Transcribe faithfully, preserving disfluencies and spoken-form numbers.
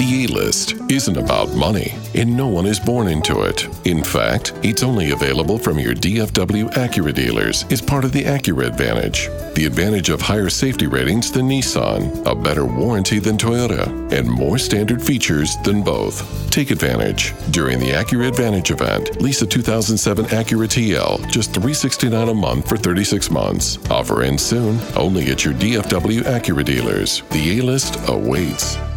The A-List isn't about money, and no one is born into it. In fact, it's only available from your D F W Acura dealers as part of the Acura Advantage. The advantage of higher safety ratings than Nissan, a better warranty than Toyota, and more standard features than both. Take advantage. During the Acura Advantage event, lease a two thousand seven Acura T L, just three hundred sixty-nine dollars a month for thirty-six months. Offer ends soon, only at your D F W Acura dealers. The A-List awaits.